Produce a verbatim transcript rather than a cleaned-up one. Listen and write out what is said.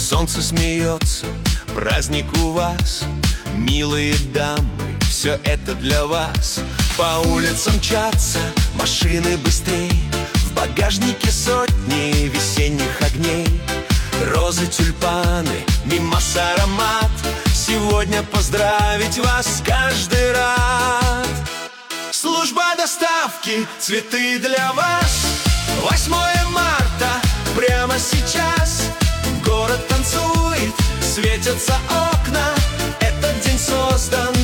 Солнце смеется, праздник у вас. Милые дамы, все это для вас. По улицам мчатся машины быстрей, в багажнике сотни весенних огней. Розы, тюльпаны, мимоз, аромат. Сегодня поздравить вас каждый рад. Служба доставки, цветы для вас. Восьмое марта, прямо сейчас. Город танцует, светятся окна. Этот день создан